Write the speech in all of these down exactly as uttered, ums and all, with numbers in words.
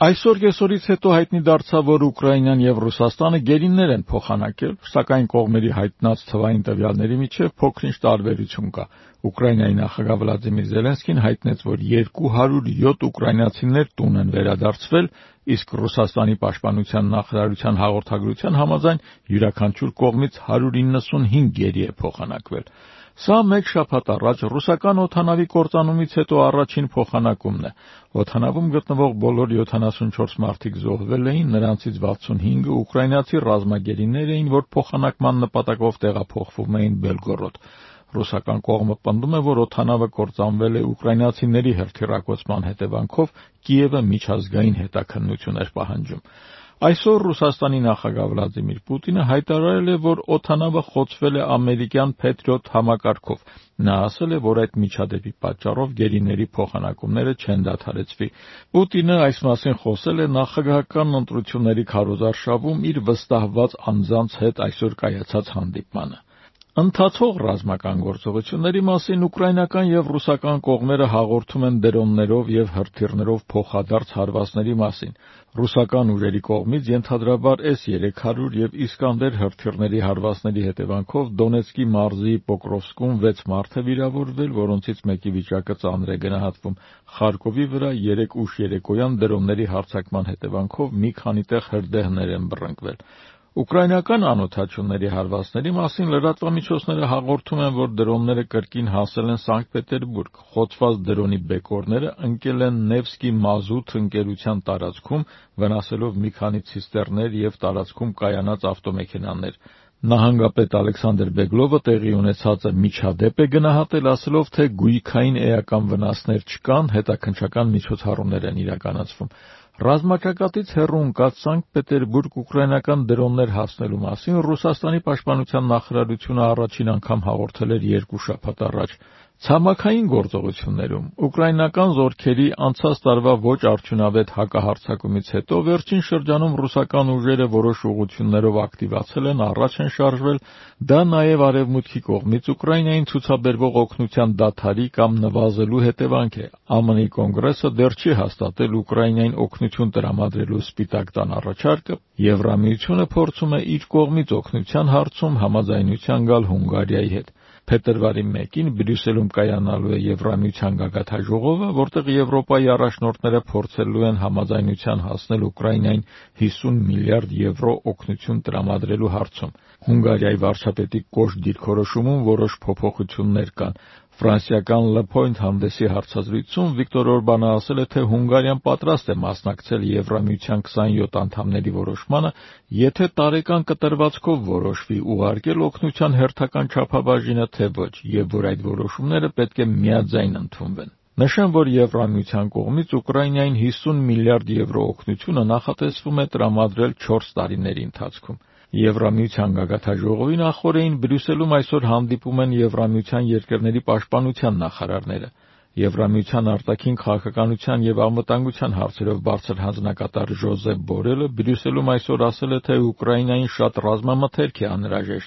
Այսօր կեսօրից հետո հայտնի դարձավ, որ Ուկրաինան եւ Ռուսաստանը գերիներ են փոխանակել, սակայն կողմերի հայտնած թվային տվյալների միջև փոքր-ինչ տարբերություն կա։ Ուկրաինայի նախագահ Վլադիմիր Զելենսկին հայտնեց, որ երկու հարյուր յոթ ուկրաինացիներ տուն են վերադարձվել, իսկ Ռուսաստանի պաշտպանության նախարարության հաղորդագրության համաձայն յուրաքանչյուր կողմից հարյուր իննսունհինգ գերի է փոխանակվել։ Սա մեկ շաբաթ առաջ ռուսական օդանավի կործանումից հետո առաջին փոխանակումն է։ Օդանավում գտնվող բոլոր յոթանասունչորս մարդիկ զոհվել էին, նրանցից վաթսունհինգը ուկրաինացի ռազմագերիներ էին, որ փոխանակման նպատակով տեղափոխվում էին Բելգորոդ։ Ռուսական կողմը պնդում է, որ օդանավը կործանվել է ուկրաինացիների հրթիռակոծման հետևանքով, Կիևը միջազգային հետաքննություն էր պահանջում։ Այսօր Ռուսաստանի նախագահ Վլադիմիր Պուտինը հայտարարել է, որ օդանավը խոցվել է ամերիկյան Patriot համակարգով։ Նա ասել է, որ այդ միջադեպի պատճառով գերիների փոխանակումները չեն դադարեցվի։ Պուտինը այս մասին խոսել է նախագահական ընտրությունների քարոզարշավում իր վստահված անձանց հետ այսօր կայացած հանդիպմանը։ Ընթացող ռազմական գործողությունների մասին ուկրաինական եւ ռուսական կողմերը հաղորդում են դրոններով եւ հրթիռներով փոխադարձ հարվածների մասին։ Ռուսական ուժերի կողմից ենթադրաբար էս երեք հարյուր եւ Իսկանդեր հրթիռների հարվածների հետևանքով Դոնեցկի մարզի Պոկրովսկում վեց մարդ է վիրավորվել, որոնցից մեկի վիճակը ծանր է գնահատվում։ Խարկովի վրա երեք ուշ երեկոյան դրոնների հարձակման հետևանքով մի քանի տեղ հրդեհներ են բռնկվել։ Ուկրաինական անօդաչուների հարվածների մասին լրատվամիջոցները հաղորդում են, որ դրոնները կրկին հասել են Սանկտ Պետերբուրգ։ Խոցված դրոնի բեկորները ընկել են Նևսկի մազութ ընկերության տարածքում, վնասելով մի քանի ցիստերներ եւ տարածքում կայանած ավտոմեքենաներ։ Նահանգապետ Ալեքսանդր Բեգլովը տեղի ունեցածը միջադեպ է գնահատել, ասելով, թե գույքային էական վնասներ չկան, հետաքննչական միջոցառումներ են իրականացվում։ Ռազմաճակատից հեռու ընկած Սանկտ Պետերբուրգ ուկրաինական դրոններ հասնելու մասին Ռուսաստանի պաշտպանության նախարարությունը առաջին անգամ հաղորդել էր երկու շաբաթ առաջ։ Ցամաքային գործողություններում ուկրաինական զորքերի անցած տարվա ոչ արդյունավետ հակահարձակումից հետո վերջին շրջանում ռուսական ուժերը որոշ ուղղություններով ակտիվացել են, առաջ են շարժվել, դա նաև արևմուտքի կողմից Ուկրաինային ցուցաբերվող օգնության դադարի կամ նվազելու հետևանք է։ ԱՄՆ-ի կոնգրեսը դեռ չի հաստատել Ուկրաինային օգնություն տրամադրելու Սպիտակ տան առաջարկը, Եվրամիությունը փորձում է իր կողմից օգնության հարցում համաձայնության գալ Հունգարիայի հետ։ Փետրվարի մեկին Բրյուսելում կայանալու է Եվրամիության գագաթնաժողովը, որտեղ Եվրոպայի առաջնորդները փորձելու են համաձայնության հասնել Ուկրաինային հիսուն միլիարդ եվրո օգնություն տրամադրելու հարցում։ Հունգարիայի վարչապետի կոշտ դիրքորոշումում որոշ փոփոխություններ կան։ Ֆրանսիական Le Point հանդեսի հարցազրույցում Վիկտոր Օրբանը ասել է, թե Հունգարիան պատրաստ է մասնակցել Եվրամիության քսանյոթ անդամների որոշմանը, եթե տարեկան կտրվածքով որոշվի ուղարկել օգնության հերթական չափաբաժինը, թե ոչ, եւ որ այդ որոշումները պետք է միաձայն ընդունվեն։ Նշեմ, որ Եվրամիության կողմից Ուկրաինային հիսուն միլիարդ եվրո օգնությունը նախատեսվում է տրամադրել չորս տարիների ընթացքում։ Եվրամիության գագաթնաժողովի նախօրեին Բրյուսելում այսօր հանդիպում են Եվրամիության երկրների պաշտպանության նախարարները։ Եվրամիության արտաքին քաղաքականության եւ անվտանգության հարցերով բարձր հանձնակատար Ժոզեփ Բորելը Բրյուսելում այսօր ասել է, թե Ուկրաինային շատ ռազմամթերք է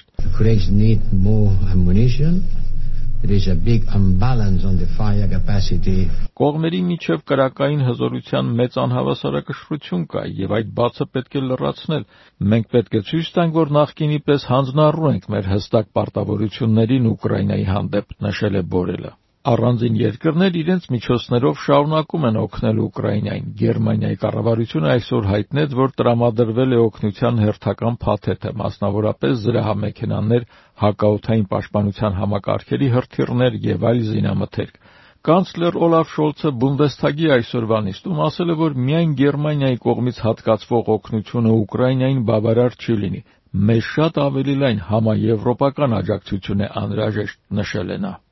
անհրաժեշտ։ There is a big imbalance on the fire capacity. Կողմերի միջև կրակային հզորության մեծ անհավասարակշռություն կա եւ այդ բացը պետք է լրացնել։ Մենք պետք է ցույց տանք, որ նախկինի պես հանձնառու ենք մեր հստակ պարտավորություններին Ուկրաինայի հանդեպ, նշել է Բորելը։ Առանձին երկրներ իրենց միջոցներով շարունակում են օգնել Ուկրաինային։ Գերմանիայի կառավարությունը այսօր հայտնեց, որ տրամադրվել է օգնության հերթական փաթեթը, մասնավորապես զրահամեքենաներ, հակաօդային պաշտպանության համակարգերի հրթիռներ եւ այլ զինամթերք։ Կանցլեր Օլաֆ Շոլցը Բունդեսթագի այսօրվա նիստում ասել է, որ միայն Գերմանիայի կողմից հատկացվող օգնությունը Ուկրաինային բավարար չի լինի։ Մեզ շատ ավելի լայն համաեվրոպական աջակցություն է անհրաժեշտ, նշել է նա։